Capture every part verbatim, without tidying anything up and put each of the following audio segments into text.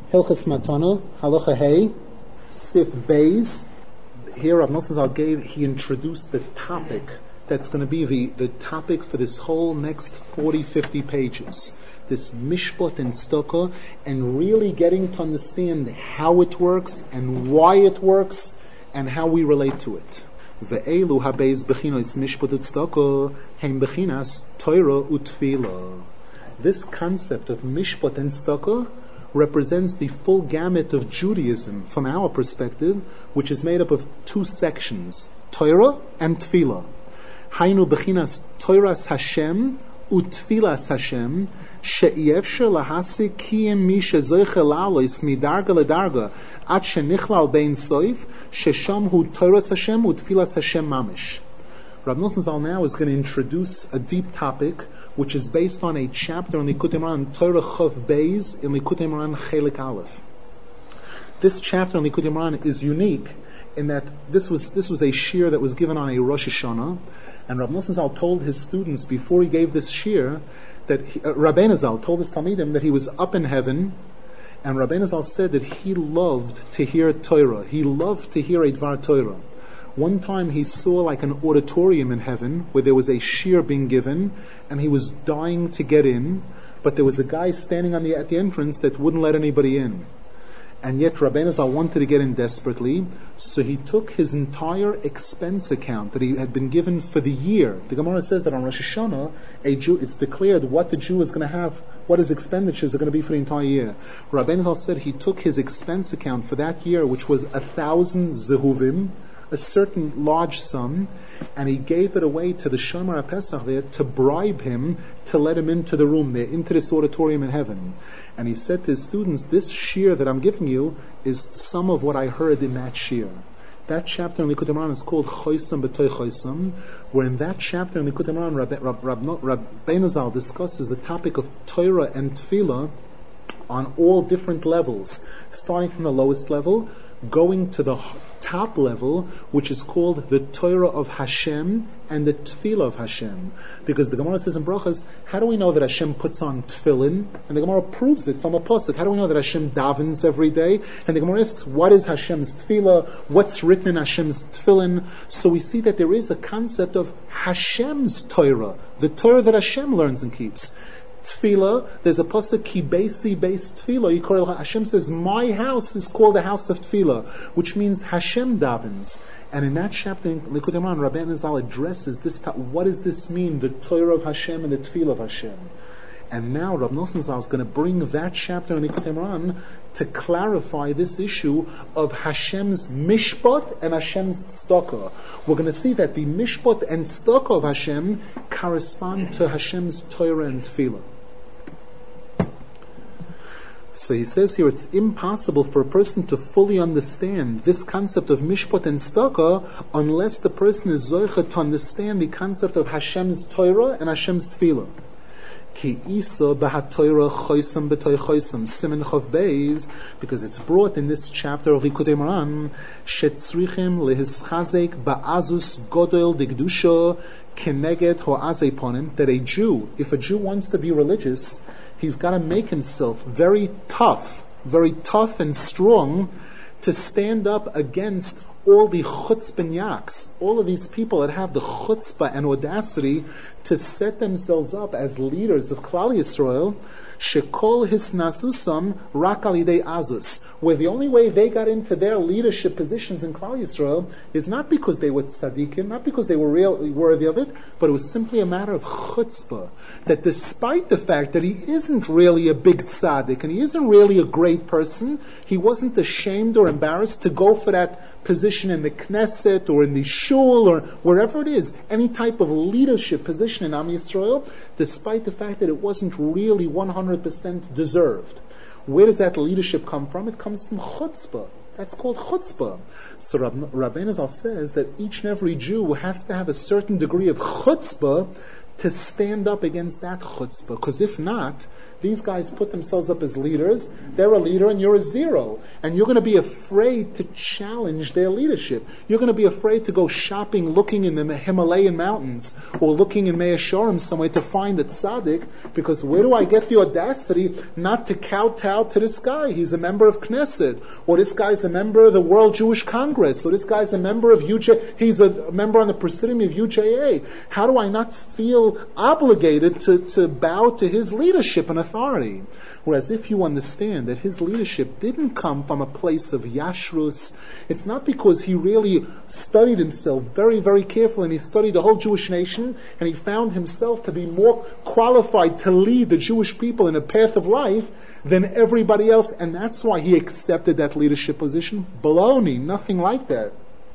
Hilchas Matana, Halacha Hey, Sif Beis. Here Rav Nosson Zal gave, he introduced the topic that's going to be the, the topic for this whole next forty, fifty pages. This Mishpat and Stokah, and really getting to understand how it works and why it works and how we relate to it. Ve'elu habeis bechinos Mishpat and Stokah heim bechinas Torah utfila. This concept of Mishpat and Stokah represents the full gamut of Judaism from our perspective, which is made up of two sections, Torah and Tefillah. Hainu bechinas Torahs Hashem utfilas Hashem she'efsher lahasik kiyem mi shezoiche la'alois midarga ledarga at shenichlal bein soif shesham hu Torahs Hashem utfilas Hashem mamish. Rav Nosson Zal now is going to introduce a deep topic which is based on a chapter in Likutei Moharan, Torah Chav Beis, in Likutei Moharan Chelik Aleph. This chapter in Likutei Moharan is unique in that this was this was a shir that was given on a Rosh Hashanah, and Rav Nosson Zal told his students before he gave this shir that he, uh, Rabbeinu Zal told his Talmidim that he was up in heaven, and Rabbeinu Zal said that he loved to hear Torah. He loved to hear a Dvar Torah. One time he saw like an auditorium in heaven where there was a shir being given, and he was dying to get in, but there was a guy standing on the at the entrance that wouldn't let anybody in. And yet Rabbeinu Zal wanted to get in desperately, so he took his entire expense account that he had been given for the year. The Gemara says that on Rosh Hashanah, a Jew, it's declared what the Jew is going to have, what his expenditures are going to be for the entire year. Rabbeinu Zal said he took his expense account for that year, which was a thousand zehuvim, a certain large sum, and he gave it away to the Shomer HaPesach there to bribe him to let him into the room there, into this auditorium in heaven. And he said to his students, this shir that I'm giving you is some of what I heard in that shir. That chapter in Likutei Moharan is called Choisam B'toy Choisam, where in that chapter in Likutei Moharan, Rabbeinu Zal discusses the topic of Torah and Tefillah on all different levels, starting from the lowest level, going to the top level, which is called the Torah of Hashem and the Tefillah of Hashem. Because the Gemara says in Brachas, how do we know that Hashem puts on Tefillin? And the Gemara proves it from a pasuk. How do we know that Hashem davens every day? And the Gemara asks, what is Hashem's Tefillah? What's written in Hashem's Tefillin? So we see that there is a concept of Hashem's Torah, the Torah that Hashem learns and keeps. Tefillah, there's a pasuk ki beisi beis tefillah. Yikol Hashem says, my house is called the house of tefillah, which means Hashem davens. And in that chapter in Likutei Moharan, Rabbeinu Zal addresses this. What does this mean? The Torah of Hashem and the tefillah of Hashem. And now Rav Nosson Zal is going to bring that chapter in Likutei Moharan to clarify this issue of Hashem's mishpat and Hashem's tzedakah. We're going to see that the mishpat and tzedakah of Hashem correspond to Hashem's Torah and tefillah. So he says here, it's impossible for a person to fully understand this concept of mishpat and tzedakah unless the person is zoicha to understand the concept of Hashem's Torah and Hashem's tefillah. Ki isa b'ha-Torah choisam b'toy choisam simen chav beis, because it's brought in this chapter of Likutei Moharan, shetzrichim lehischazek ba'azus godol digdusha keneged ho'azei ponim, that a Jew, if a Jew wants to be religious, he's got to make himself very tough, very tough and strong to stand up against all the chutzpah, all of these people that have the chutzpah and audacity to set themselves up as leaders of Klal Yisrael, shekol hisnasusam rak alidei azus, where the only way they got into their leadership positions in Klal Yisrael is not because they were tzaddikim, not because they were really worthy of it, but it was simply a matter of chutzpah. That despite the fact that he isn't really a big tzaddik and he isn't really a great person, he wasn't ashamed or embarrassed to go for that position in the Knesset or in the shul or wherever it is, any type of leadership position in Am Yisrael, despite the fact that it wasn't really one hundred percent deserved. Where does that leadership come from? It comes from chutzpah. That's called chutzpah. So Rab- Rabbeinu Zal says that each and every Jew has to have a certain degree of chutzpah to stand up against that chutzpah. Because if not, These guys put themselves up as leaders. They're a leader and you're a zero. And you're going to be afraid to challenge their leadership. You're going to be afraid to go shopping, looking in the Himalayan mountains or looking in Mea Shorim somewhere to find a tzaddik, because where do I get the audacity not to kowtow to this guy? He's a member of Knesset, or this guy's a member of the World Jewish Congress, or this guy's a member of U J, he's a member on the Presidium of U J A. How do I not feel obligated to, to bow to his leadership and authority? Whereas if you understand that his leadership didn't come from a place of yashrus, it's not because he really studied himself very, very carefully, and he studied the whole Jewish nation, and he found himself to be more qualified to lead the Jewish people in a path of life than everybody else, and that's why he accepted that leadership position. Baloney, nothing like that.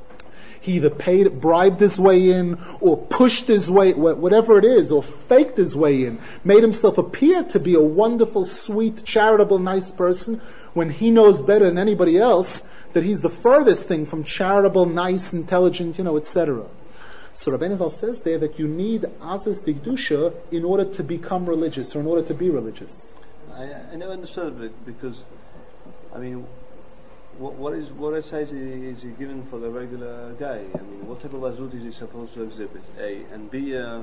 He either paid, bribed his way in, or pushed his way, whatever it is, or faked his way in, made himself appear to be a wonderful, sweet, charitable, nice person, when he knows better than anybody else that he's the furthest thing from charitable, nice, intelligent, you know, et cetera. So Rabbeinu Zal says there that you need Azas Digdusha in order to become religious, or in order to be religious. I, I never understood it, because, I mean, What, what is what exercise is he given for the regular guy? I mean, what type of azut is he supposed to exhibit? A and B. Uh,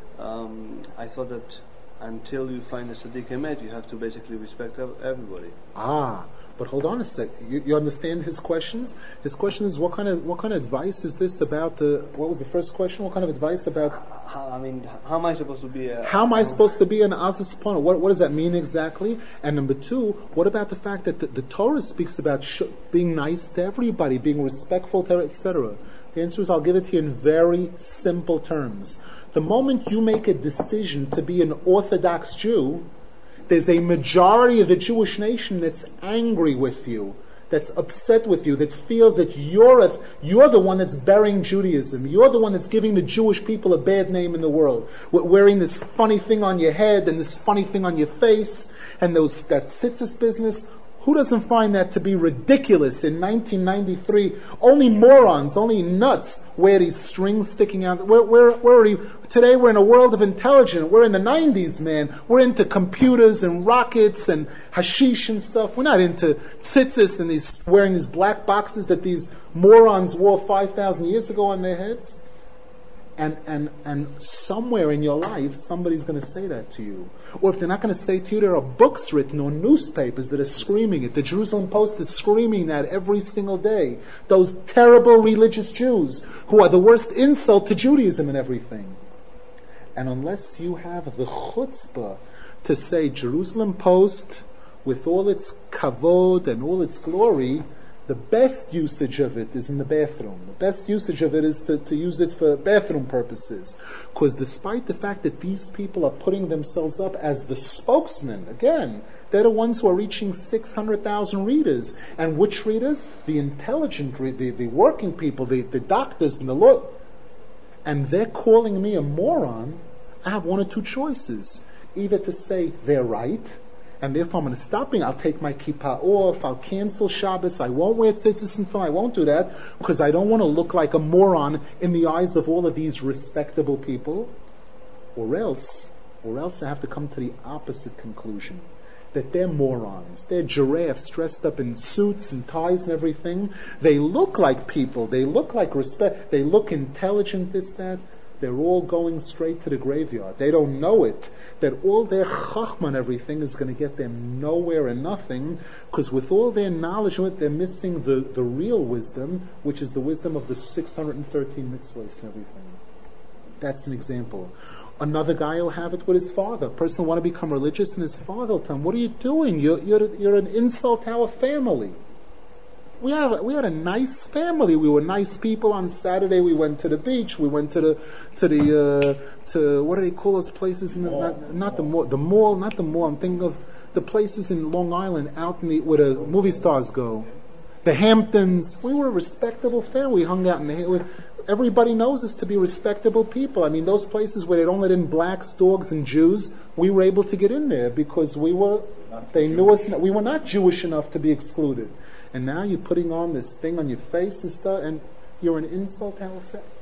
um, I thought that until you find a tzaddik emet, you have to basically respect everybody. Ah, but hold on a sec. You, you understand his questions? His question is, what kind of what kind of advice is this about? Uh, what was the first question? What kind of advice about? How, I mean, how am I supposed to be? A, how am I supposed to be an azus pona? What what does that mean exactly? And number two, what about the fact that the, the Torah speaks about sh- being nice to everybody, being respectful to, et cetera? The answer is, I'll give it to you in very simple terms. The moment you make a decision to be an Orthodox Jew, there's a majority of the Jewish nation that's angry with you, that's upset with you, that feels that you're a, you're the one that's burying Judaism. You're the one that's giving the Jewish people a bad name in the world. Wearing this funny thing on your head and this funny thing on your face and those that tzitzis business. Who doesn't find that to be ridiculous in nineteen ninety-three? Only morons, only nuts wear these strings sticking out. We're, we're, we're already, today we're in a world of intelligence. We're in the nineties, man. We're into computers and rockets and hashish and stuff. We're not into tzitzis and these, wearing these black boxes that these morons wore five thousand years ago on their heads. And, and, and somewhere in your life, somebody's going to say that to you. Or if they're not going to say to you, there are books written or newspapers that are screaming it. The Jerusalem Post is screaming that every single day. Those terrible religious Jews who are the worst insult to Judaism and everything. And unless you have the chutzpah to say Jerusalem Post, with all its kavod and all its glory, the best usage of it is in the bathroom. The best usage of it is to, to use it for bathroom purposes. Because despite the fact that these people are putting themselves up as the spokesmen, again, they're the ones who are reaching six hundred thousand readers. And which readers? The intelligent, the, the working people, the, the doctors and the law. And they're calling me a moron. I have one or two choices. Either to say they're right, and therefore I'm going to stop being, I'll take my kippah off, I'll cancel Shabbos, I won't wear tzitzis and film, I won't do that, because I don't want to look like a moron in the eyes of all of these respectable people. Or else, or else I have to come to the opposite conclusion, that they're morons, they're giraffes dressed up in suits and ties and everything. They look like people, they look like respect, they look intelligent, this, that. They're all going straight to the graveyard. They don't know it, that all their chachma and everything is going to get them nowhere and nothing, because with all their knowledge of it, they're missing the, the real wisdom, which is the wisdom of the six hundred thirteen mitzvahs and everything. That's an example. Another guy will have it with his father. A person will want to become religious, and his father will tell him, what are you doing? You're, you're, you're an insult to our family. We had, we had a nice family. We were nice people. On Saturday we went to the beach. We went to the, to the, uh, to, what do they call those places? In the, not, not the mall, the mall, not the mall. I'm thinking of the places in Long Island out in the, where the movie stars go. The Hamptons. We were a respectable family. We hung out in the, everybody knows us to be respectable people. I mean, those places where they don't let in blacks, dogs, and Jews, we were able to get in there because we were, they knew us, we were not Jewish enough to be excluded. And now you're putting on this thing on your face and stuff, and you're an insult to our family.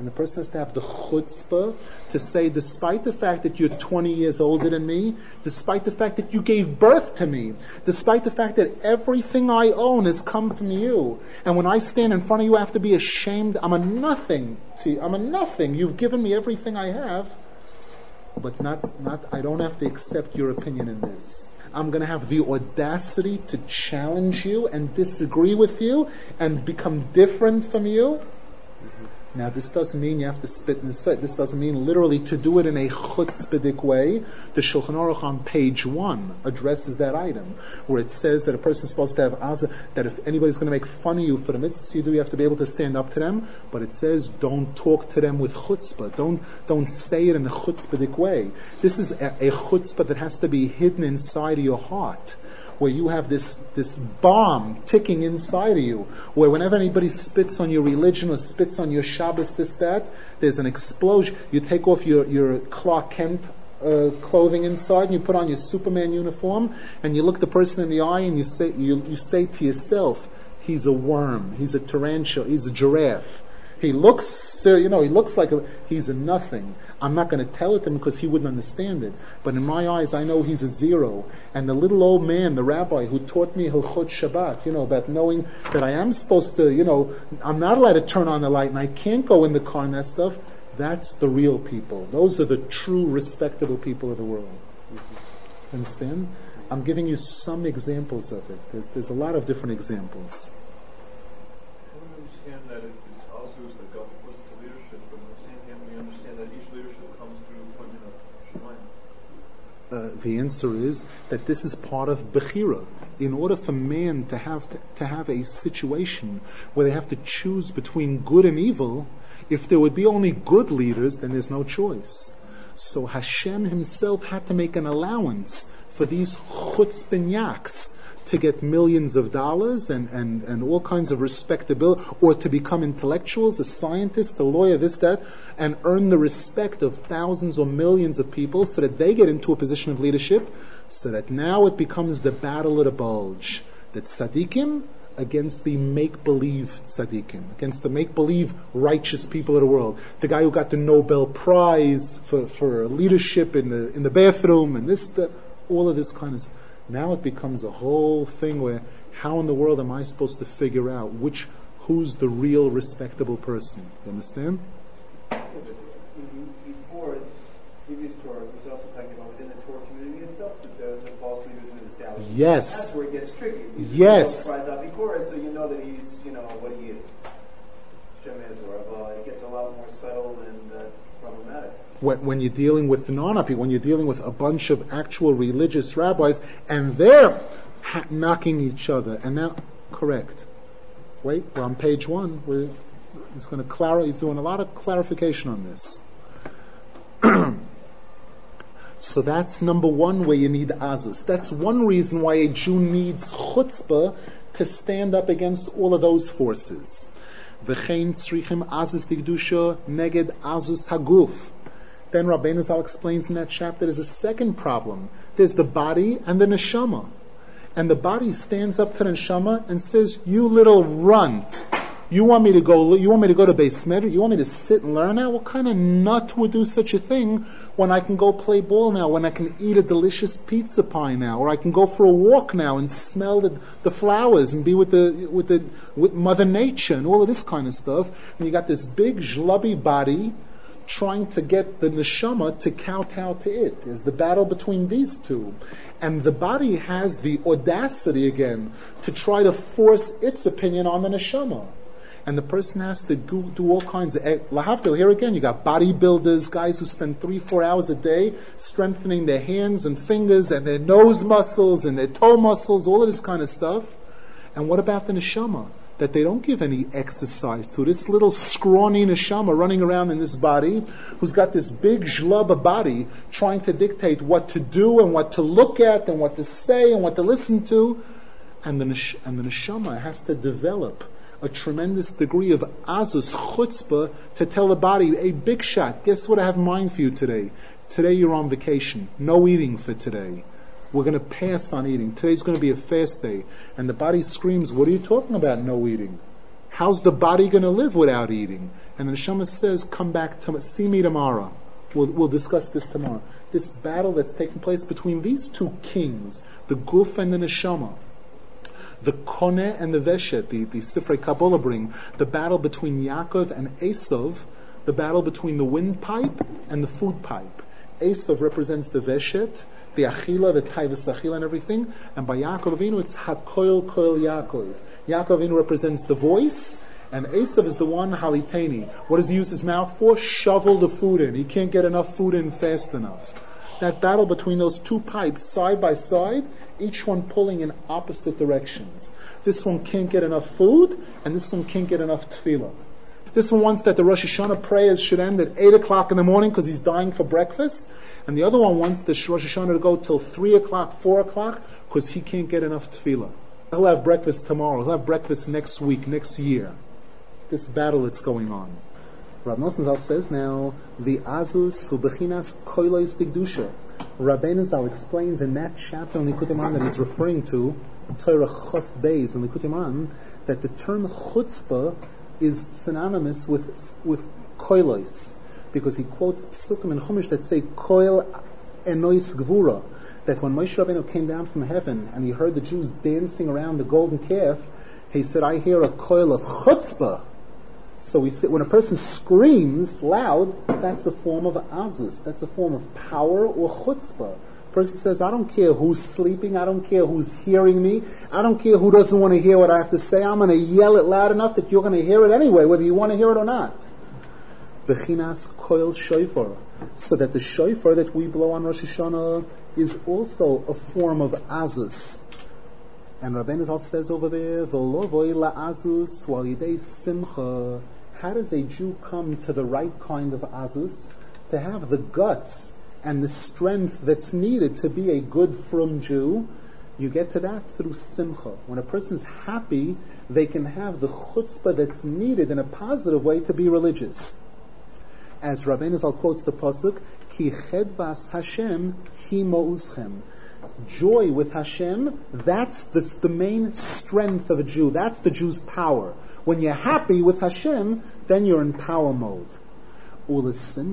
And the person has to have the chutzpah to say, despite the fact that you're twenty years older than me, despite the fact that you gave birth to me, despite the fact that everything I own has come from you, and when I stand in front of you, I have to be ashamed. I'm a nothing to you. I'm a nothing. You've given me everything I have, but not, not, I don't have to accept your opinion in this. I'm going to have the audacity to challenge you and disagree with you and become different from you. Now, this doesn't mean you have to spit in his face. This doesn't mean literally to do it in a chutzpahdik way. The Shulchan Aruch on page one addresses that item, where it says that a person is supposed to have azah, that if anybody's going to make fun of you for the mitzvahs you do, you have to be able to stand up to them. But it says, don't talk to them with chutzpah. Don't, don't say it in a chutzpahdik way. This is a, a chutzpah that has to be hidden inside of your heart, where you have this, this bomb ticking inside of you, where whenever anybody spits on your religion or spits on your Shabbos, this, that, there's an explosion. You take off your, your Clark Kent uh, clothing inside and you put on your Superman uniform and you look the person in the eye and you say, you, you say to yourself, he's a worm, he's a tarantula, he's a giraffe. He looks, you know, he looks like a, he's a nothing. I'm not going to tell it to him because he wouldn't understand it. But in my eyes, I know he's a zero. And the little old man, the rabbi who taught me Hilchot Shabbat, you know, about knowing that I am supposed to, you know, I'm not allowed to turn on the light and I can't go in the car and that stuff. That's the real people. Those are the true respectable people of the world. Mm-hmm. Understand? I'm giving you some examples of it. There's, there's a lot of different examples. I don't understand that it is also is the God was the leadership, but at the same time we understand that each leadership comes through the appointment of Shemayim. Uh, the answer is that this is part of Bechira. In order for man to have to, to have a situation where they have to choose between good and evil, if there would be only good leaders, then there's no choice. So Hashem himself had to make an allowance for these chutzpah to get millions of dollars and, and, and all kinds of respectability, or to become intellectuals, a scientist, a lawyer, this, that, and earn the respect of thousands or millions of people so that they get into a position of leadership, so that now it becomes the battle of the bulge. That tzaddikim against the make-believe tzaddikim, against the make-believe righteous people of the world. The guy who got the Nobel Prize for, for leadership in the in the bathroom, and this, that, all of this kind of stuff. Now it becomes a whole thing where, how in the world am I supposed to figure out which, who's the real respectable person? You understand? Yeah, but before, previous Torah was also talking about within the Torah community itself, that the, the false leaders and establishment. Yes. That's where it gets tricky. It's Yes. Prize Avikora, so you know that he's, you know, what he is. Shem Ezra, but it gets a lot more subtle and uh, problematic. When, when you're dealing with non-people, when you're dealing with a bunch of actual religious rabbis, and they're ha- knocking each other, and now, correct. Wait, we're on page one. We're, he's going to clar- He's doing a lot of clarification on this. So that's number one where you need azus. That's one reason why a Jew needs chutzpah to stand up against all of those forces. V'chein tzrichim azus digdusha neged azus haguf. Then Rabbeinu Zal explains in that chapter there's a second problem. There's the body and the neshama. And the body stands up to the neshama and says, you little runt, you want me to go, you want me to go to Beis Medrash? You want me to sit and learn now? What kind of nut would do such a thing when I can go play ball now, when I can eat a delicious pizza pie now, or I can go for a walk now and smell the, the flowers and be with the, with the, with Mother Nature and all of this kind of stuff. And you got this big zhlubby body trying to get the neshama to kowtow to it. There's the battle between these two. And the body has the audacity again to try to force its opinion on the neshama. And the person has to do, do all kinds of... Lahavdil, here again, you got bodybuilders, guys who spend three, four hours a day strengthening their hands and fingers and their nose muscles and their toe muscles, all of this kind of stuff. And what about the neshama? That they don't give any exercise to. This little scrawny neshama running around in this body, who's got this big zhlubba body, trying to dictate what to do and what to look at and what to say and what to listen to. And the, nesh- and the neshama has to develop a tremendous degree of azus, chutzpah, to tell the body, hey, big shot, guess what I have in mind for you today? Today you're on vacation. No eating for today. We're going to pass on eating. Today's going to be a fast day. And the body screams, what are you talking about, no eating? How's the body going to live without eating? And the neshama says, come back to see me tomorrow. We'll, we'll discuss this tomorrow. This battle that's taking place between these two kings, the Guf and the Neshama, the Koneh and the Veshet, the, the Sifrei Kabbalah bring, the battle between Yaakov and Esav, the battle between the windpipe and the food pipe. Esav represents the Veshet, the Achila, the Taivas Achila and everything, and by Yaakov Avinu it's HaKoil Koil Yaakov. Yaakov Avinu represents the voice, and Esav is the one, Haliteni. What does he use his mouth for? Shovel the food in. He can't get enough food in fast enough. That battle between those two pipes, side by side, each one pulling in opposite directions. This one can't get enough food, and this one can't get enough tefillah. This one wants that the Rosh Hashanah prayers should end at eight o'clock in the morning because he's dying for breakfast, and the other one wants the Rosh Hashanah to go till three o'clock, four o'clock, because he can't get enough tefillah. He'll have breakfast tomorrow, he'll have breakfast next week, next year. This battle that's going on. Rav Nosson Zal says now, the Azus hu bechinas koilos digdusha. Rabbeinu Zal explains in that chapter in Likutei Moharan that he's referring to, Torah Chof Beis in Likutei Moharan, that the term chutzpah is synonymous with with koilos, because he quotes psukim in Chumash that say koil enois gvura, that when Moshe Rabbeinu came down from heaven and he heard the Jews dancing around the golden calf, he said, I hear a koil of chutzpah. So we say, when a person screams loud, that's a form of azus, that's a form of power or chutzpah. A person says, I don't care who's sleeping, I don't care who's hearing me, I don't care who doesn't want to hear what I have to say, I'm going to yell it loud enough that you're going to hear it anyway, whether you want to hear it or not. Bechinas koil shofar, so that the shofar that we blow on Rosh Hashanah is also a form of azus. And Rabbeinu Zal says over there, V'lovoi la'azus walidei simcha. How does a Jew come to the right kind of azus? To have the guts and the strength that's needed to be a good frum Jew. You get to that through simcha. When a person's happy, they can have the chutzpah that's needed in a positive way to be religious. As Rabbeinu Zal quotes the pasuk, Ki chedvas Hashem hi mo'uzchem. Joy with Hashem, that's the, the main strength of a Jew. That's the Jew's power. When you're happy with Hashem, then you're in power mode. And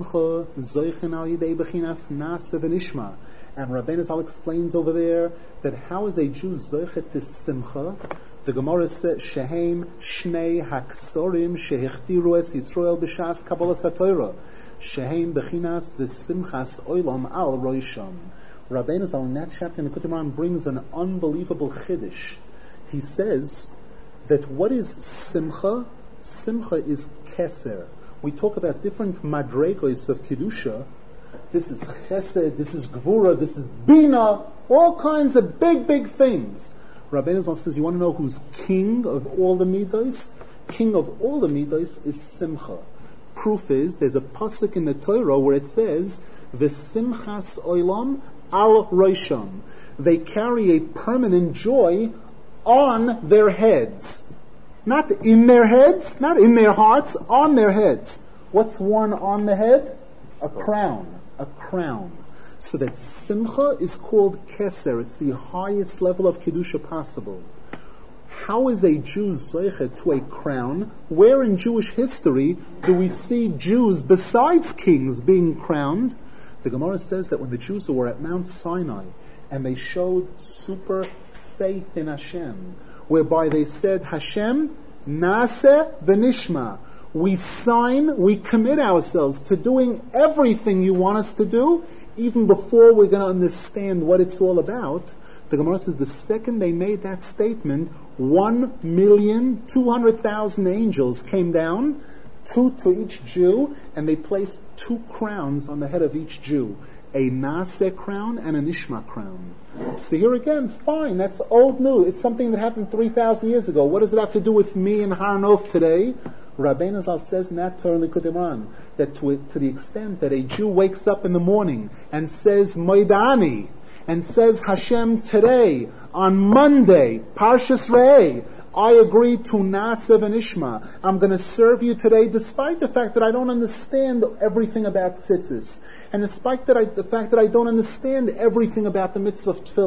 Rabbeinu Zal explains over there that how is a Jew zoichet to simcha? The Gemara says, Shehem shnei haksorim shehichtiru es Yisrael b'shas kabbalas haTorah. Shehem bechinas v'simchas olam al roisham. Rabbeinu Zal in that chapter in the Likutei Moharan brings an unbelievable chiddush. He says that what is simcha? Simcha is keser. We talk about different madregos of kedusha. This is chesed, this is gvura, this is bina, all kinds of big, big things. Rabbeinu Zal says, you want to know who's king of all the midos? King of all the midos is simcha. Proof is, there's a pasuk in the Torah where it says, v'simchas olam al roisham. They carry a permanent joy on their heads. Not in their heads, not in their hearts, on their heads. What's worn on the head? A crown. A crown. So that simcha is called keser. It's the highest level of kedusha possible. How is a Jew zeichet to a crown? Where in Jewish history do we see Jews besides kings being crowned? The Gemara says that when the Jews were at Mount Sinai and they showed super faith in Hashem, whereby they said, Hashem, Naseh v'nishma. We sign, we commit ourselves to doing everything you want us to do, even before we're going to understand what it's all about. The Gemara says the second they made that statement, one million, two hundred thousand angels came down, two to each Jew, and they placed two crowns on the head of each Jew. A Naseh crown and a Nishma crown. So here again, fine, that's old news. It's something that happened three thousand years ago. What does it have to do with me and Har Nof today? Rabbeinu Zal says in that Torah Likutei Moharan that to, to the extent that a Jew wakes up in the morning and says Moidani, and says Hashem today, on Monday, Parshas Re'eh, I agree to Naseh v'nishma. I'm going to serve you today despite the fact that I don't understand everything about tzitzis. And despite that I, the fact that I don't understand everything about the mitzvah of tefillin.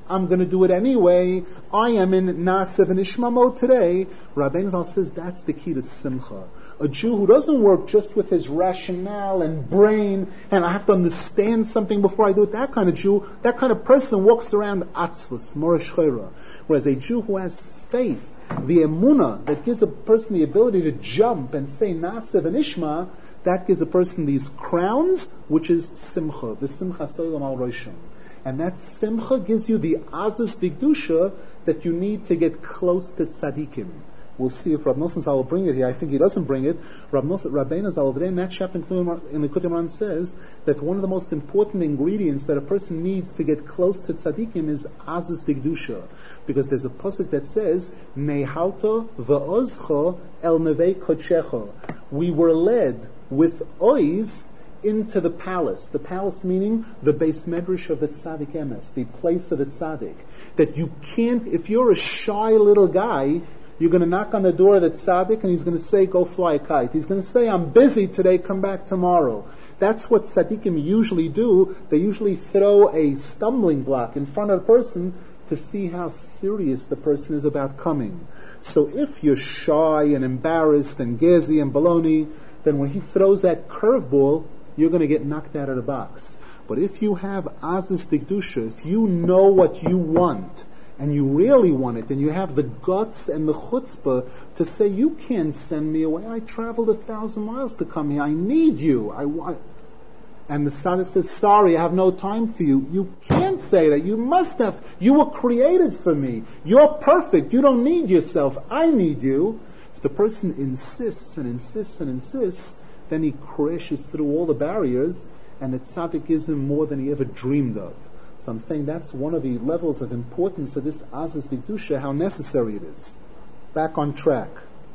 I'm going to do it anyway. I am in Naaseh v'nishma mode today. Rabbeinu Zal says that's the key to simcha. A Jew who doesn't work just with his rationale and brain, and I have to understand something before I do it, that kind of Jew, that kind of person walks around atzvus, morish chayra. Whereas a Jew who has faith, the emunah, that gives a person the ability to jump and say Naaseh v'nishma, that gives a person these crowns, which is simcha, the simcha soilam al roshim. And that simcha gives you the azus dikdusha that you need to get close to tzaddikim. We'll see if Rav Nosson Zal will bring it here. I think he doesn't bring it. Rav Nosson, Rabbeinu Zal over there in that chapter in Likutei Moharan says that one of the most important ingredients that a person needs to get close to tzaddikim is azus dikdusha. Because there's a pasuk that says, Nehalta v'ozcha el nevei kodshecha. We were led with oiz into the palace. The palace meaning the Beis Medrash of the Tzaddik Emes, the place of the Tzaddik. That you can't, if you're a shy little guy, you're going to knock on the door of the Tzaddik and he's going to say, go fly a kite. He's going to say, I'm busy today, come back tomorrow. That's what Tzaddikim usually do. They usually throw a stumbling block in front of the person to see how serious the person is about coming. So if you're shy and embarrassed and gazy and baloney, then when he throws that curveball, you're going to get knocked out of the box. But if you have azus dikdusha, if you know what you want, and you really want it, and you have the guts and the chutzpah to say, you can't send me away, I traveled a thousand miles to come here, I need you, I want... And the tzaddik says, sorry, I have no time for you. You can't say that. You must have. You were created for me. You're perfect. You don't need yourself. I need you. If the person insists and insists and insists, then he crashes through all the barriers, and the tzaddik gives him more than he ever dreamed of. So I'm saying that's one of the levels of importance of this azus dikdusha, how necessary it is. Back on track.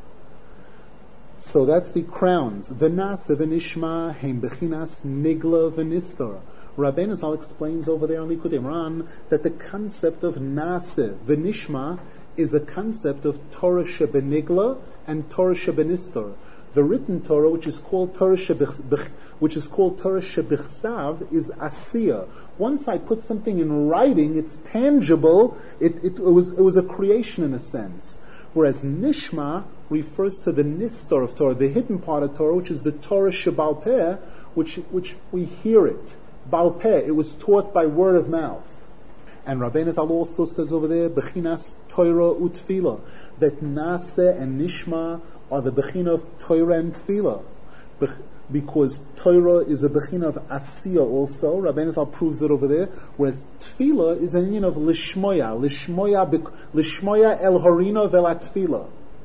So that's the crowns. V'naseh v'nishma heim bechinas nigla v'nistar. Rabbeinu Zal explains over there on Likutei Moharan that the concept of naseh v'nishma is a concept of Torah shebenigla and Torah shebenistar. The written Torah, which is called Torah shebich, which is called Torah shebichsav, is asiyah. Once I put something in writing, it's tangible. It, it, it was it was a creation in a sense. Whereas nishma refers to the nistar of Torah, the hidden part of Torah, which is the Torah shebal peh, which which we hear it. Bal peh, it was taught by word of mouth. And Rabbeinu Zal also says over there, bechinas Torah utfila, that naseh and nishma are the bechina of Torah and tefillah. Because Torah is a bechina of asiyah also. Rabbeinu Zal proves it over there. Whereas tefillah is an union of lishmoya. Lishmoya, lishmoya el horina vel atfillah.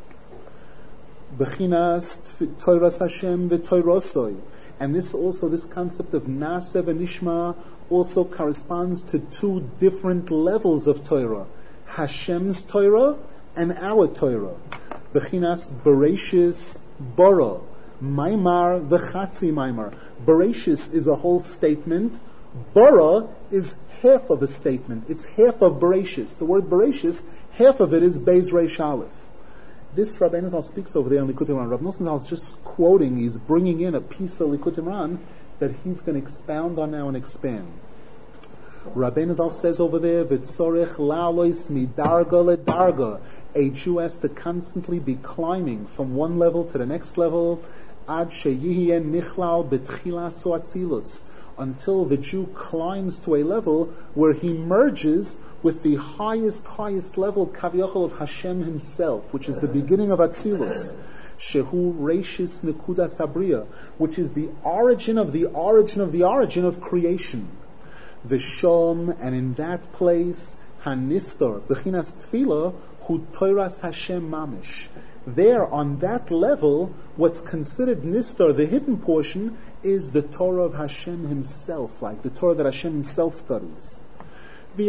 Bechinas Torah Hashem v'Torosoi. And this also, this concept of naseh v'nishma also corresponds to two different levels of Torah. Hashem's Torah and our Torah. Bechinas Bereshis Bara. Maimar v'chatzi maimar. Bereshis is a whole statement. Bara is half of a statement. It's half of Bereshis. The word Bereshis, half of it is Beis Reish Aleph. This Rabbeinu Zal speaks over there in Likutei Moharan. Rav Nosson Zal is just quoting, he's bringing in a piece of Likutei Moharan that he's going to expound on now and expand. Rabbeinu Zal says over there, V'tzorech la'alois midarga ledarga. A Jew has to constantly be climbing from one level to the next level, ad sheyihye nichlal betchilas atzilus, until the Jew climbs to a level where he merges with the highest, highest level, kaviyachol, of Hashem himself, which is the beginning of Atzilus. Shehu Reishis Nekudas Abriya, which is the origin of the origin of the origin of creation. V'shom, and in that place, Hanistor, Bechinas Tefillah, Hu Toras Hashem Mamish. There, on that level, what's considered Nistar, the hidden portion, is the Torah of Hashem himself, like the Torah that Hashem himself studies. And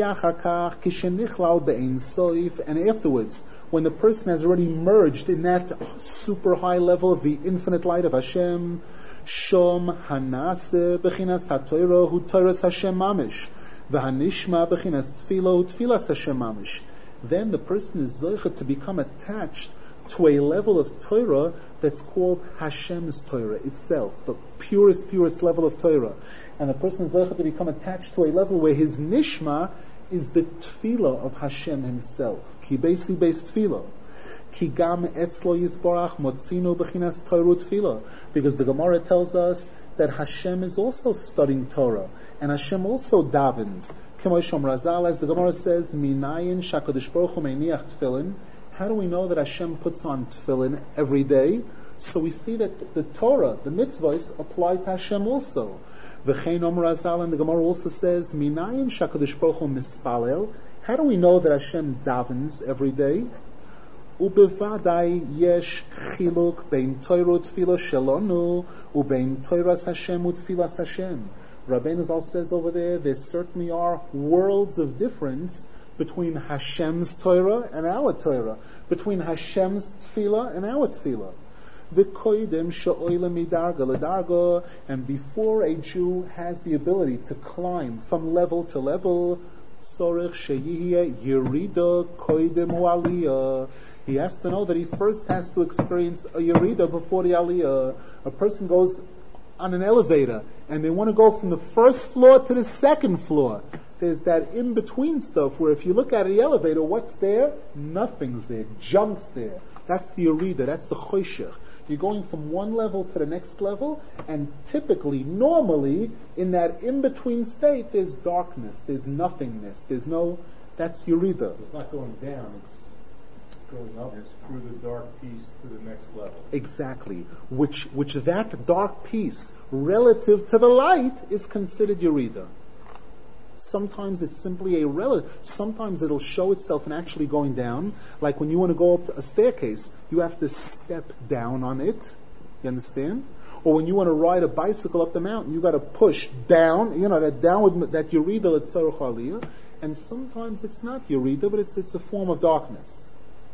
afterwards, when the person has already merged in that super high level of the infinite light of Hashem, Shom Hanase Bechinas HaTorah Hu Toras Hashem Mamish, V'Hanishma Bechinas Tefillah Hu Tfilas Hashem Mamish. Then the person is zocheh to become attached to a level of Torah that's called Hashem's Torah itself, the purest, purest level of Torah. And the person is zocheh to become attached to a level where his nishma is the tefillah of Hashem Himself. Ki beisi beis tefillah. Ki gam etzlo yisborach motzino bechinas Torah tefillah. Because the Gemara tells us that Hashem is also studying Torah, and Hashem also davens. K'mo Shom Razal, as the Gemara says, minayin shakadosh baruch hu meiniach tefillin. How do we know that Hashem puts on tefillin every day? So we see that the Torah, the mitzvahs, apply to Hashem also. V'chein Omer Razal, and the Gemara also says, minayin shakadosh baruch hu mispalel. How do we know that Hashem davens every day? Ubevadai yesh chiluk bein Torah tefillah shelonu ubein Torahs Hashem utfilas Hashem. Rabbeinu Zal says over there, there certainly are worlds of difference between Hashem's Torah and our Torah, between Hashem's tefillah and our tefillah. V'koidem she'oile midarga ledarga, and before a Jew has the ability to climb from level to level, tzorich sheyihye yerida koidem u'aliyah. He has to know that he first has to experience a yerida before the aliyah. A person goes on an elevator and they want to go from the first floor to the second floor. There's that in-between stuff where if you look at the elevator, what's there? Nothing's there. Junk's there. That's the yerida. That's the choshech. You're going from one level to the next level, and typically, normally, in that in-between state, there's darkness, there's nothingness, there's no, that's yerida. It's not going down, it's going up through the dark piece to the next level. Exactly. Which, which that dark piece, relative to the light, is considered yerida. Sometimes it's simply a relative. Sometimes it'll show itself in actually going down. Like when you want to go up a staircase, you have to step down on it. You understand? Or when you want to ride a bicycle up the mountain, you got to push down. You know that downward, that yerida l'tzarech aliyah. And sometimes it's not yerida, but it's it's a form of darkness.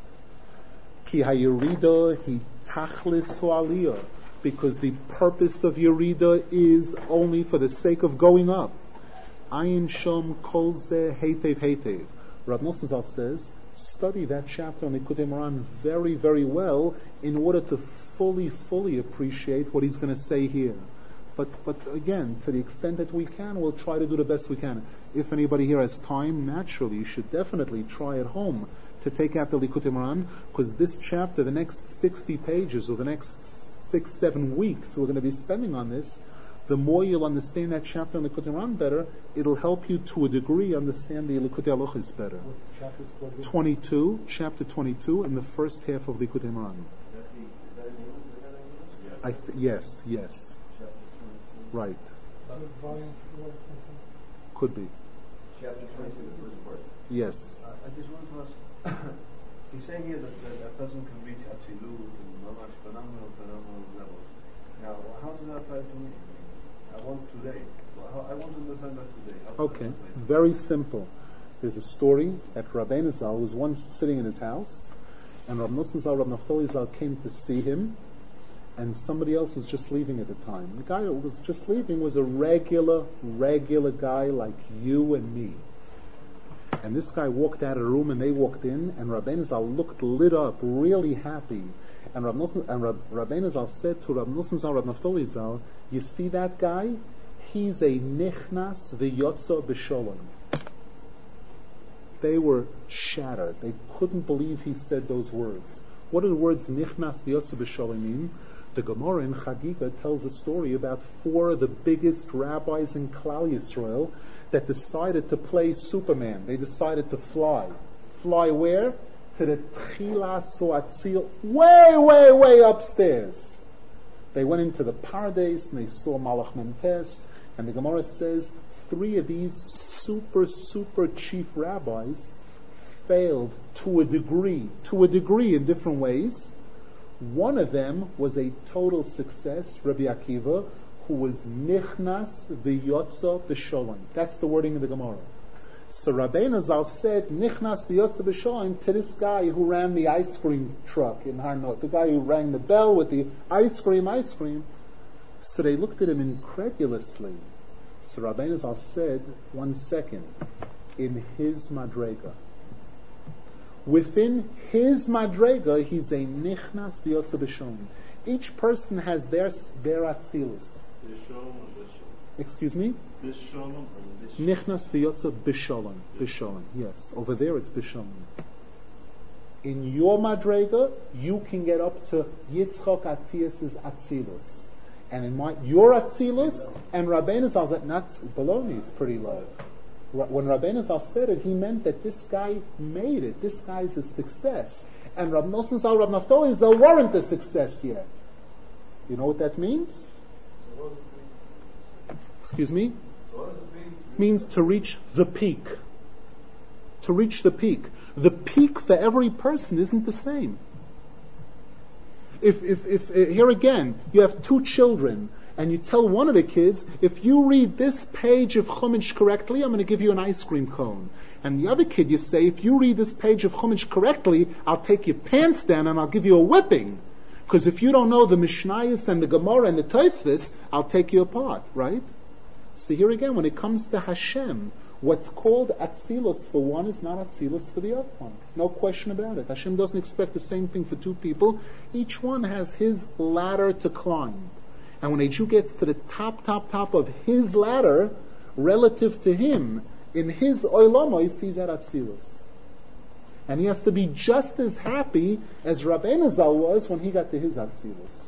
Ki hayerida hi tachlis aliyah, because the purpose of yerida is only for the sake of going up. Ayin Shom Kol Zeh Heitev Heitev. Rav Nosson Zal says, study that chapter on Likutei Moharan very, very well in order to fully, fully appreciate what he's going to say here. But, but again, to the extent that we can, we'll try to do the best we can. If anybody here has time, naturally, you should definitely try at home to take out the Likutei Moharan, because this chapter, the next sixty pages, or the next six, seven weeks we're going to be spending on this, the more you'll understand that chapter in Likutei Moharan better, it'll help you to a degree understand the Likutei Halachos better. twenty-two, chapter twenty-two, in the first half of Likutei Moharan. I th- yes, yes. Right. Could be. Chapter twenty-two, the first part. Yes. Uh, I just want to ask, he's saying here that, that a person can reach Atzilut and Mamash phenomenal, phenomenal levels. Now, how does that apply to me? I want today. Well, I want to understand that today. How Okay, very simple. There's a story that Rabbeinu Zal was once sitting in his house, and Rav Nosson Zal, Rav Naftali Zal came to see him, and somebody else was just leaving at the time. The guy who was just leaving was a regular, regular guy like you and me. And this guy walked out of the room, and they walked in, and Rabbeinu Zal looked lit up, really happy. And Rav Nosson, and Rab, Rabbeinu Zal said to Rav Nosson Zal, Rav Naftali Zal, you see that guy? He's a nichnas v'yotza b'sholem. They were shattered. They couldn't believe he said those words. What do the words nichnas v'yotza b'sholem mean? The Gemara in Chagiga tells a story about four of the biggest rabbis in Klal Yisrael that decided to play Superman. They decided to fly. Fly where? To the Tchila Soatzil, way, way, way upstairs. They went into the Pardes and they saw Malach Mentes, and the Gemara says three of these super, super chief rabbis failed to a degree, to a degree in different ways. One of them was a total success, Rabbi Akiva, who was Nichnas v'yotza b'sholem. That's the wording of the Gemara. So Rabbeinu Zal said, Nichnas v'yotza b'sholem, to this guy who ran the ice cream truck in Har Noach, the guy who rang the bell with the ice cream, ice cream. So they looked at him incredulously. So Rabbeinu Zal said, one second, in his madrega. Within his madrega, he's a Nichnas v'yotza b'sholem. Each person has their, their atzilus. Excuse me? Bishalom. Nichnas v'yotza b'shalom. B'shalom. Yes. Over there it's b'shalom. In your madrega, you can get up to Yitzchok Atiyas's Atzilus. And in my, your Atzilus, and Rabbeinu Zal said, not below me, it's pretty low. When Rabbeinu Zal said it, he meant that this guy made it. This guy's a success. And Rab Nosson Zal, Rab Naftali Zal weren't a success yet. You know what that means? Excuse me? Means to reach the peak. To reach the peak. The peak for every person isn't the same. If, if, if, uh, here again, you have two children, and you tell one of the kids, if you read this page of Chumash correctly, I'm going to give you an ice cream cone. And the other kid, you say, if you read this page of Chumash correctly, I'll take your pants down and I'll give you a whipping. Because if you don't know the Mishnayos and the Gemara and the Tosfos, I'll take you apart, right? So here again, when it comes to Hashem, what's called Atzilus for one is not Atzilus for the other one. No question about it. Hashem doesn't expect the same thing for two people. Each one has his ladder to climb. And when a Jew gets to the top, top, top of his ladder, relative to him, in his oilamo, he sees that Atzilus. And he has to be just as happy as Rabbeinu Zal was when he got to his Atzilus.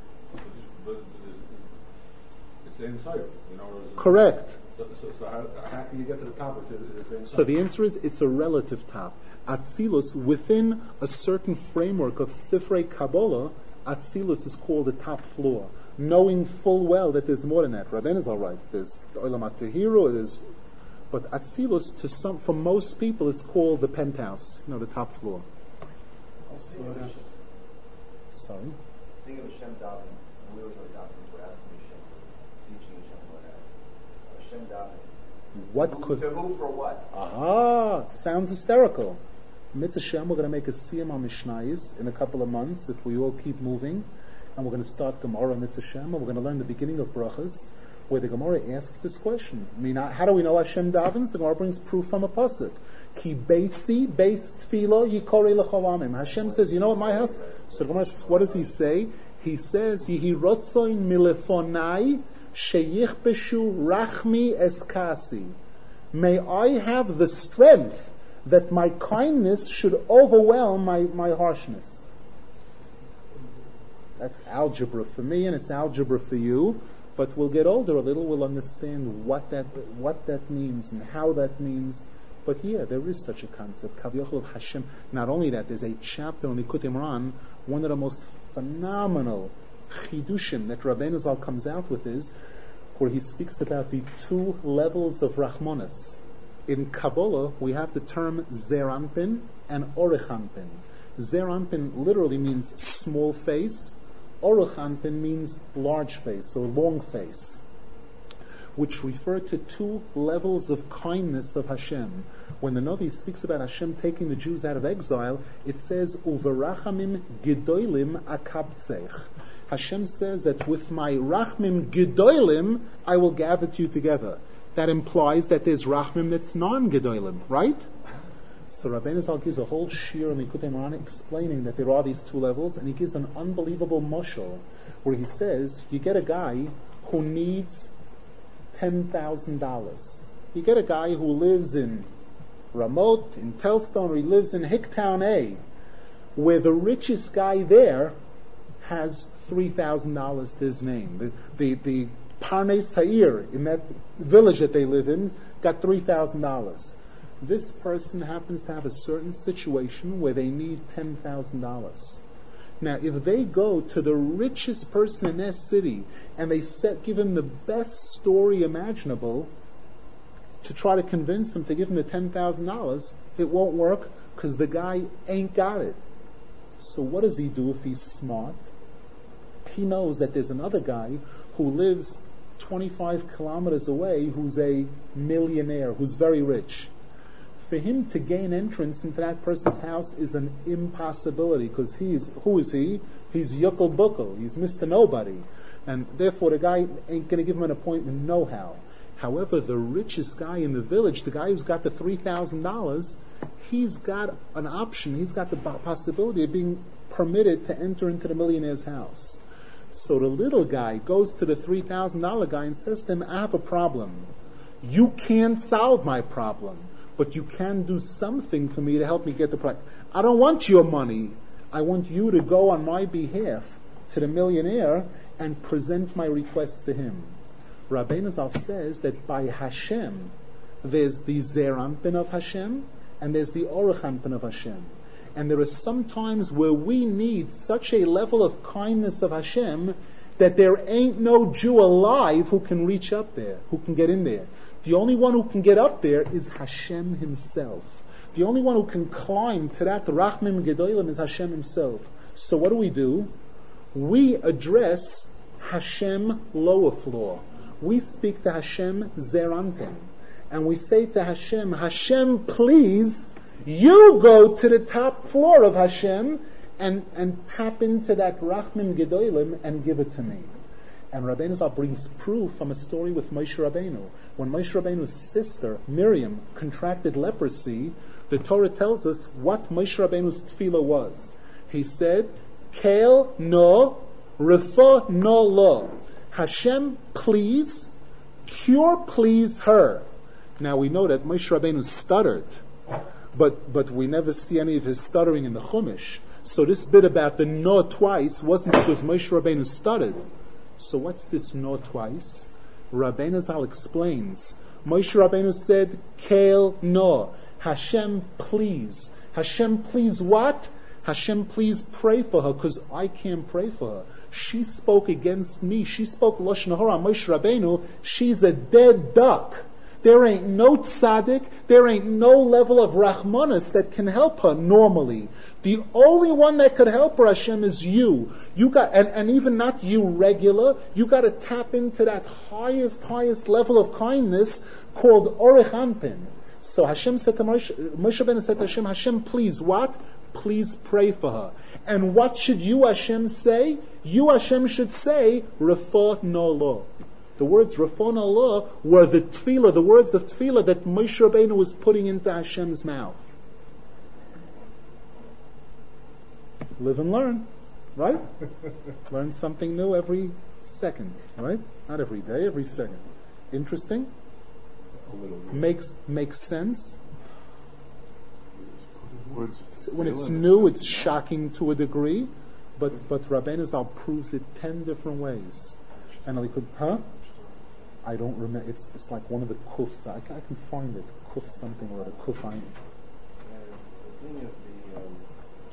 It's the inside, you know. Correct. So, so, so how, how can you get to the top? It's, it's the inside. So the answer is, it's a relative top. Atzilus, within a certain framework of Sifrei Kabbalah, Atzilus is called the top floor, knowing full well that there's more than that. Rabbeinu Zal writes, there's Olam HaTehiru, there's, but Atzilus, to some, for most people, is called the penthouse, you know, the top floor. Sorry? Think of Hashem davening. We always were davening, we're asking Hashem, teaching Hashem what Hashem davening. What to could... To who for what? Aha! Sounds hysterical. Mitzvah Shem, we're going to make a Siyam on Mishnayos in a couple of months, if we all keep moving. And we're going to start Gemara Mitzvah Shem, and we're going to learn the beginning of Brachas, where the Gemara asks this question. I mean, how do we know Hashem davens? The Gemara brings proof from a pasuk. Ki beisi, beis tefilo, yikori l'cholamim. Hashem says, you know what, my house? So the Gemara asks, what does he say? He says, Yihi rotzoin milefonai, sheyichbeshu rachmi eskasi. May I have the strength that my kindness should overwhelm my, my harshness. That's algebra for me, and it's algebra for you. But we'll get older a little, we'll understand what that what that means and how that means. But yeah, there is such a concept. Kaviyachol of Hashem. Not only that, there's a chapter on Likutei Moharan, one of the most phenomenal chidushim that Rabbeinu Zal comes out with is where he speaks about the two levels of Rachmanis. In Kabbalah, we have the term Zer Anpin and Orech Anpin. Zer Anpin literally means small face. Orech Anpin means large face or long face, which refer to two levels of kindness of Hashem. When the Navi speaks about Hashem taking the Jews out of exile, it says, Uverachamim gedolim akabtzech. Hashem says that with my rachmim gedolim, I will gather you together. That implies that there's rachmim that's non-gedolim, right? So Rabbeinu Zal gives a whole shir in Likutei Moharan explaining that there are these two levels, and he gives an unbelievable mashal where he says, you get a guy who needs ten thousand dollars. You get a guy who lives in Ramot, in Telstone, or he lives in Hicktown A, where the richest guy there has three thousand dollars to his name. The, the, the Parnei Sa'ir in that village that they live in got three thousand dollars. This person happens to have a certain situation where they need ten thousand dollars. Now, if they go to the richest person in their city and they set, give him the best story imaginable to try to convince him to give him the ten thousand dollars, it won't work because the guy ain't got it. So what does he do if he's smart? He knows that there's another guy who lives twenty-five kilometers away who's a millionaire, who's very rich. For him to gain entrance into that person's house is an impossibility because he's, who is he? He's Yuckle Buckle. He's Mister Nobody. And therefore the guy ain't going to give him an appointment no how. However, the richest guy in the village, the guy who's got the three thousand dollars, he's got an option. He's got the possibility of being permitted to enter into the millionaire's house. So the little guy goes to the three thousand dollars guy and says to him, I have a problem. You can't solve my problem, but you can do something for me to help me get the price. I don't want your money. I want you to go on my behalf to the millionaire and present my request to him. Rabbeinu Zal says that by Hashem, there's the Zer Anpin of Hashem, and there's the Orach Anpin of Hashem. And there are some times where we need such a level of kindness of Hashem that there ain't no Jew alive who can reach up there, who can get in there. The only one who can get up there is Hashem himself. The only one who can climb to that Rachmim Gedolim is Hashem himself. So what do we do? We address Hashem lower floor. We speak to Hashem Zer Anpin. And we say to Hashem, Hashem, please, you go to the top floor of Hashem and, and tap into that Rachmim Gedolim and give it to me. And Rabbeinu Zal brings proof from a story with Moshe Rabbeinu. When Moshe Rabbeinu's sister, Miriam, contracted leprosy, the Torah tells us what Moshe Rabbeinu's tefillah was. He said, Kel no, refa no lo. Hashem, please, cure please her. Now we know that Moshe Rabbeinu stuttered, but but we never see any of his stuttering in the Chumash. So this bit about the no twice wasn't because Moshe Rabbeinu stuttered. So what's this no twice? Rabbeinu Zal explains. Moshe Rabbeinu said, Kel no. Hashem, please. Hashem, please what? Hashem, please pray for her, because I can't pray for her. She spoke against me. She spoke Lashon Hara on Moshe Rabbeinu. She's a dead duck. There ain't no tzaddik, there ain't no level of Rahmanas that can help her normally. The only one that could help her, Hashem, is you. You got, and, and even not you regular, you got to tap into that highest, highest level of kindness called Orach Anpin. So Hashem said to Moshe, Moshe Rabbeinu said to Hashem, Hashem, please what? Please pray for her. And what should you, Hashem, say? You, Hashem, should say, Refa no lo. The words Rafon Allah were the tefillah, the words of tefillah that Moshe Rabbeinu was putting into Hashem's mouth. Live and learn, right? Learn something new every second, right? Not every day, every second. Interesting? Makes makes sense. When it's new, it's shocking to a degree, but but Rabbeinu Zal proves it ten different ways. And we could, huh? I don't remember. It's it's like one of the kufs. I can, I can find it. Kuf something or other. Kuf ein. The thing of the um,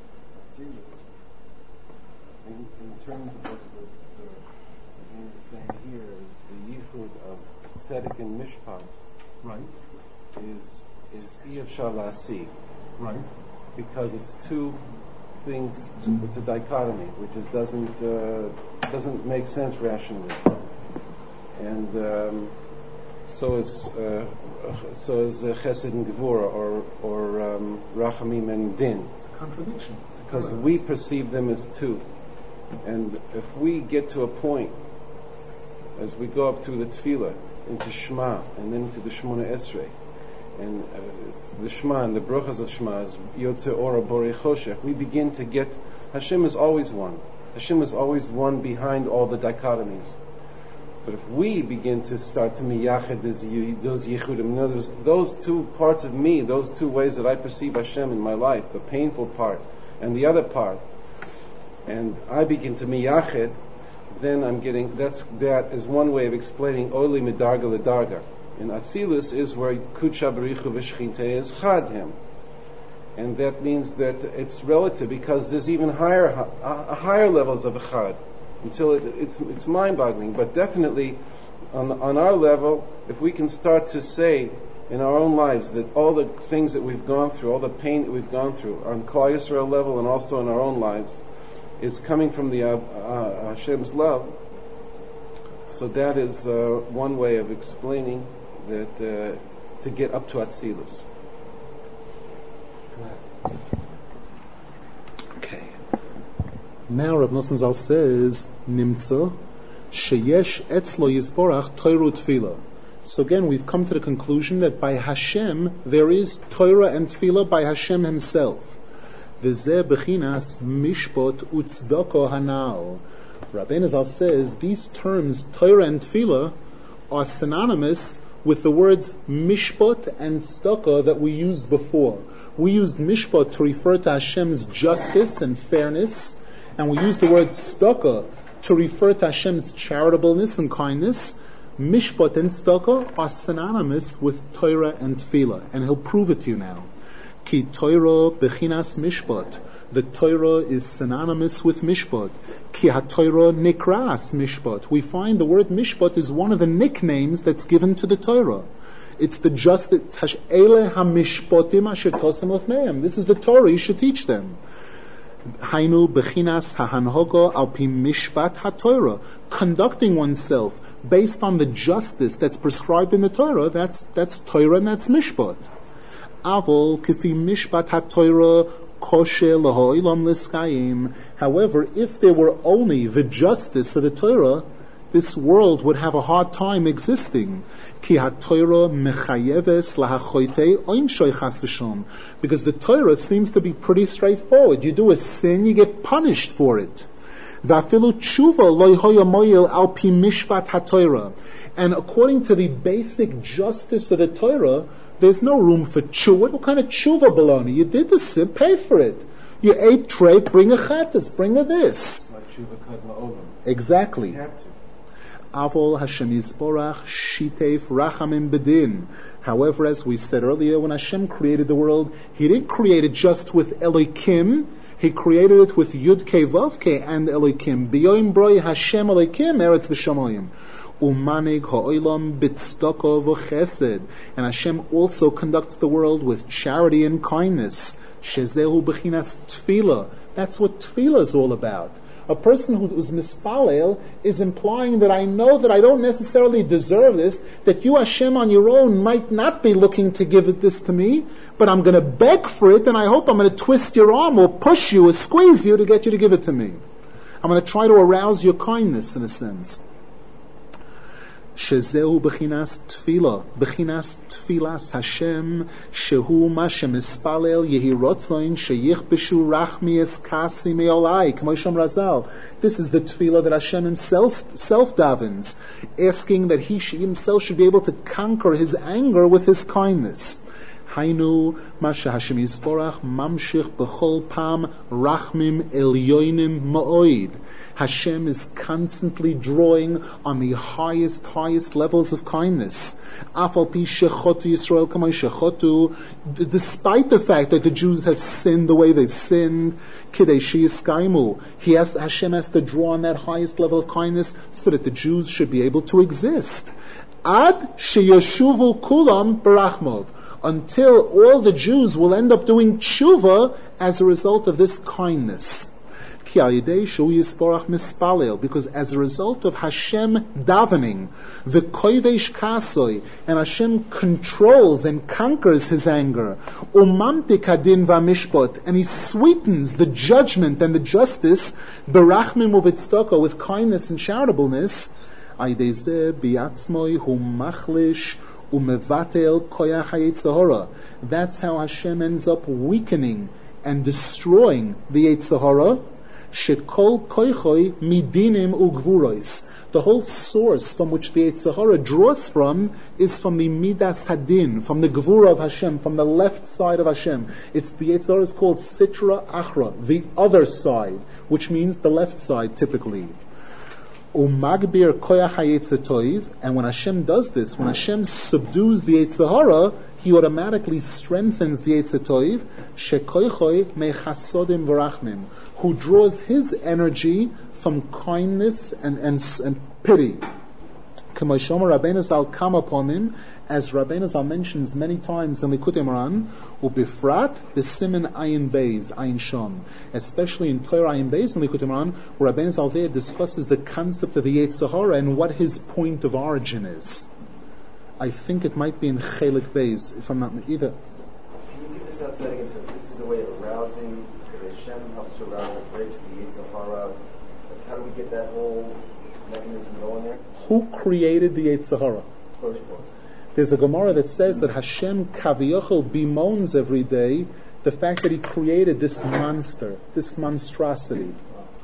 in, in terms of what the, the, the thing is saying here is the yichud of tzedek and mishpat. Right. Is is iyaf shalasi. Right. Because it's two things. It's a dichotomy, which is doesn't uh, doesn't make sense rationally. And um, so is uh, so is uh, Chesed and Gevura, or or um, Rachamim and Din. It's a contradiction. Because we perceive them as two, and if we get to a point as we go up through the Tefillah into Shema and then into the Shemona Esrei, and uh, the Shema and the brachas of Shema is Yotze Ora Borei Choshech, we begin to get Hashem is always one. Hashem is always one behind all the dichotomies. But if we begin to start to miyached those yichudim, in other words, those two parts of me, those two ways that I perceive Hashem in my life, the painful part and the other part, and I begin to miyached, then I'm getting, that's, that is one way of explaining Oli Midarga Ledarga. In Atzilus is where Kudsha Barichu V'Shchinte is Chad him. And that means that it's relative, because there's even higher, uh, higher levels of Chad. Until it, it's it's mind-boggling, but definitely on on our level, if we can start to say in our own lives that all the things that we've gone through, all the pain that we've gone through on Klal Yisrael level and also in our own lives, is coming from the uh, uh, Hashem's love. So that is uh, one way of explaining that uh, to get up to Atzilus. Okay. Now Reb Nosson Zal says, Nimtza, sheyesh etzlo yisborach toiru tefillah. So again, we've come to the conclusion that by Hashem, there is Torah and tefillah by Hashem himself. V'zeh bechinas mishpot utzdoko hanal. Rabbeinu Zal says these terms, Torah and Tefillah, are synonymous with the words mishpat and tzedakah that we used before. We used mishpat to refer to Hashem's justice and fairness, and we used the word tzedakah to refer to Hashem's charitableness and kindness. Mishpat and tzedakah are synonymous with Torah and Tefillah, and he'll prove it to you now. Ki Torah bechinas mishpat. The Torah is synonymous with mishpat. Ki ha-Torah nikras mishpat. We find the word mishpat is one of the nicknames that's given to the Torah. It's the justice. Ele ha-mishpatim asher tosem lefneim. This is the Torah. You should teach them. Hainu bechinas ha-hanhoga al pi mishpat ha-Torah. Conducting oneself based on the justice that's prescribed in the Torah. That's that's Torah and that's mishpat. Avol kifi mishpat ha-Torah. However, if there were only the justice of the Torah, this world would have a hard time existing. Because the Torah seems to be pretty straightforward. You do a sin, you get punished for it. And according to the basic justice of the Torah, there's no room for tshuva. What kind of tshuva baloney? You did the sin, pay for it. You ate treif, bring a chattas, bring a this. Exactly. Avol Hashem Yisborach shiteif rachamim bedin. However, as we said earlier, when Hashem created the world, He didn't create it just with Elokim. He created it with Yud Kei Vav Kei and Elokim. B'yoim broi Hashem Elokim eretz v'shamayim. Umanig ha'olam b'tzedakah v'chesed. And Hashem also conducts the world with charity and kindness. Shezehu b'chinas tefillah. That's what tefillah is all about. A person who is mispalel is implying that I know that I don't necessarily deserve this, that you Hashem on your own might not be looking to give it this to me, but I'm going to beg for it, and I hope I'm going to twist your arm or push you or squeeze you to get you to give it to me. I'm going to try to arouse your kindness in a sense. Shezehu b'chinas tefillah, b'chinas tefillas Hashem, shehu ma shemispalel yehi rotzoin sheyichbeshu rachmi es kasi me'olai, k'mo Shom Razal. This is the tefillah that Hashem himself self davens, asking that he should, himself should be able to conquer his anger with his kindness. Hainu ma sheHashem Yisborach mamshich b'chol pam rachmim elyonim ma'oid. Hashem is constantly drawing on the highest, highest levels of kindness. Despite the fact that the Jews have sinned the way they've sinned, he has, Hashem has to draw on that highest level of kindness so that the Jews should be able to exist. Ad sheyoshuvu kulam barachmov. Until all the Jews will end up doing tshuva as a result of this kindness. Because as a result of Hashem davening, the koivesh kasoy, and Hashem controls and conquers his anger, umamtik hadin v'mishpat, and he sweetens the judgment and the justice, berachmim uvitztaka, with kindness and charitableness, aydezeh biatzmoi humachlish umevatel koyach hayetzahara. That's how Hashem ends up weakening and destroying the Yetzirah. Shekol koichoi midinim ugvurois. The whole source from which the Yetzirah draws from is from the midas hadin, from the gvura of Hashem, from the left side of Hashem. It's the Yetzirah is called sitra achra, the other side, which means the left side typically. Umagbir koyach hayetzetoiv, and when Hashem does this, when Hashem subdues the Yetzirah, He automatically strengthens the Yetzetoiv, shekoichoi mechasodim v'rachmim, who draws his energy from kindness and, and, and pity. K'mo shomer Rabbeinu Zal come upon him, as Rabbeinu Zal mentions many times in Likutei Moharan, ubifrat b'simen ayin beis, ayin shom, especially in Torah ayin beis in Likutei Moharan, where Rabbeinu Zal there discusses the concept of the Yetzirah and what his point of origin is. I think it might be in Chelik Beis, if I'm not either. Can you get this outside again? So this is a way of arousing, that Hashem helps to arouse, it breaks the Yetzirah. How do we get that whole mechanism going there? Who created the Yetzirah? There's a Gemara that says that Hashem Kaviyachol bemoans every day the fact that He created this monster, this monstrosity.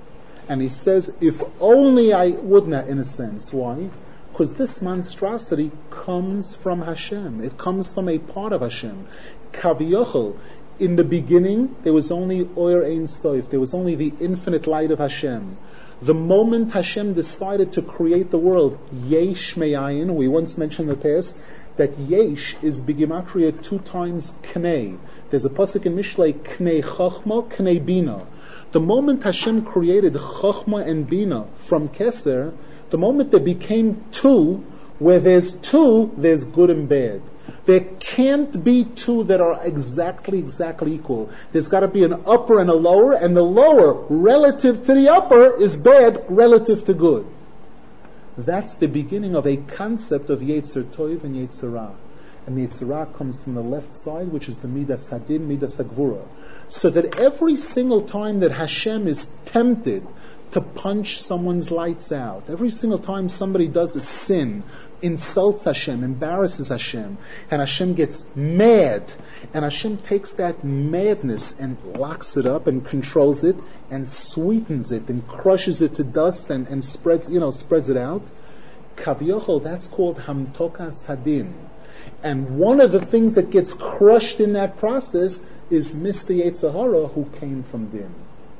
And he says, if only I would not, in a sense. Why? Because this monstrosity comes from Hashem. It comes from a part of Hashem. Kaviyachol. In the beginning, there was only Oyer Ein Sof. There was only the infinite light of Hashem. The moment Hashem decided to create the world, Yesh Me'ayin, we once mentioned in the past, that Yesh is Bigimatria two times Knei. There's a pasuk in Mishlei, Knei Chachma, Knei Bina. The moment Hashem created Chachma and Bina from Keser, the moment there became two, where there's two, there's good and bad. There can't be two that are exactly, exactly equal. There's got to be an upper and a lower, and the lower, relative to the upper, is bad relative to good. That's the beginning of a concept of Yetzer Tov and Yetzer Ra. And Yetzer Ra comes from the left side, which is the Midas Hadin, Midas Hagvura. So that every single time that Hashem is tempted to punch someone's lights out, every single time somebody does a sin, insults Hashem, embarrasses Hashem, and Hashem gets mad, and Hashem takes that madness and locks it up and controls it and sweetens it and crushes it to dust and, and spreads, you know, spreads it out. Kaviyachol, that's called Hamtokas Hadin. And one of the things that gets crushed in that process is Mister Yetzer Hara, who came from Din.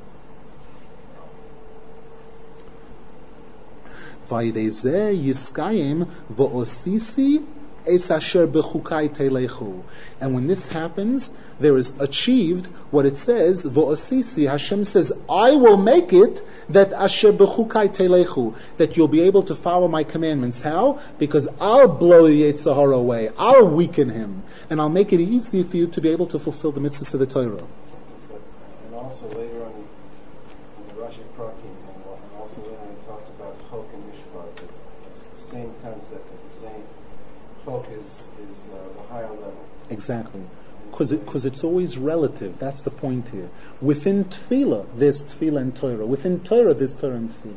And when this happens, there is achieved what it says, V'osisi, Hashem says, I will make it that asher b'chukai telechu, that you'll be able to follow my commandments. How? Because I'll blow the Yetzer Hara away. I'll weaken him. And I'll make it easy for you to be able to fulfill the mitzvahs of the Torah. And also later on in the Rashi Prakim, and also later on he talks about Chok and Mishpat. It's, it's the same concept, the same Chok is, is uh, the higher level. Exactly. Because it, cause it's always relative. That's the point here. Within Tefillah, there's Tefillah and Torah. Within Torah, there's Torah and Tefillah.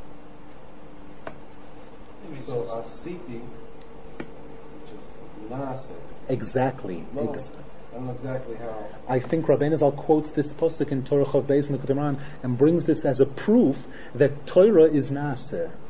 So Asiti, which is Nase. Exactly. No, Ex- I don't know exactly how. I think Rabbeinu Zal quotes this pasuk in Torah Chav Beis in the Qur'an and brings this as a proof that Torah is Naseh.